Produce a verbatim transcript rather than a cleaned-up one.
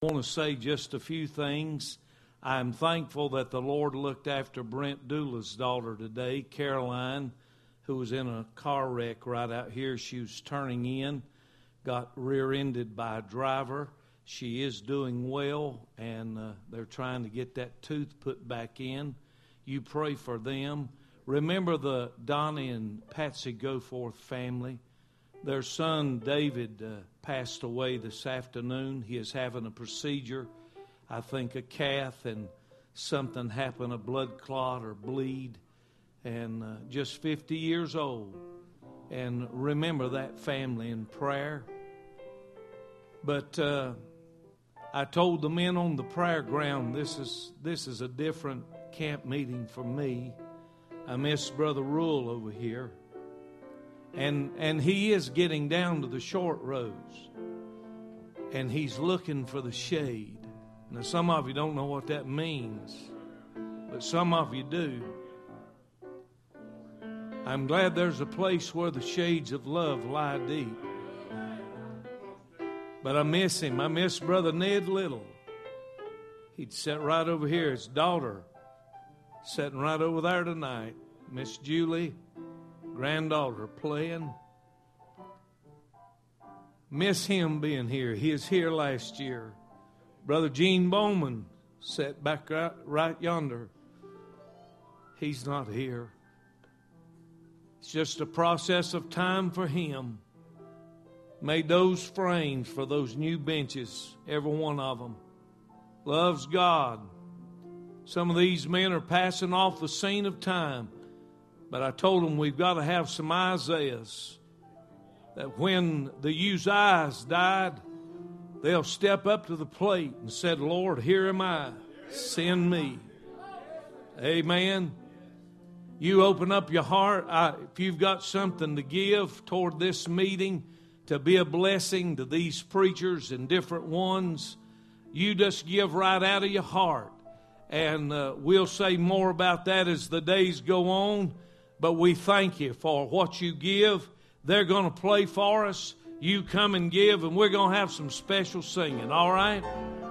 I want to say just a few things. I'm thankful that the Lord looked after Brent Doula's daughter today, Caroline, who was in a car wreck right out here. She was turning in, got rear-ended by a driver. She is doing well, and uh, they're trying to get that tooth put back in. You pray for them. Remember the Donnie and Patsy Goforth family. Their son, David, uh, passed away this afternoon. He is having a procedure, I think a cath, and something happened, a blood clot or bleed, and uh, just fifty years old. And remember that family in prayer. But uh, I told the men on the prayer ground, this is this is a different camp meeting for me. I miss Brother Rule over here. And and he is getting down to the short rows. And he's looking for the shade. Now, some of you don't know what that means, but some of you do. I'm glad there's a place where the shades of love lie deep. But I miss him. I miss Brother Ned Little. He'd sit right over here. His daughter sitting right over there tonight. Miss Julie, granddaughter, playing. Miss him being here. He was here last year. Brother Gene Bowman sat back right, right yonder. He's not here. It's just a process of time for him. Made those frames for those new benches, every one of them. Loves God. Some of these men are passing off the scene of time. But I told them we've got to have some Isaiahs. That when the Uzziahs died, they'll step up to the plate and said, Lord, here am I. Send me. Amen. You open up your heart. I, if you've got something to give toward this meeting, to be a blessing to these preachers and different ones, you just give right out of your heart. And uh, we'll say more about that as the days go on. But we thank you for what you give. They're going to play for us. You come and give, and we're going to have some special singing, all right?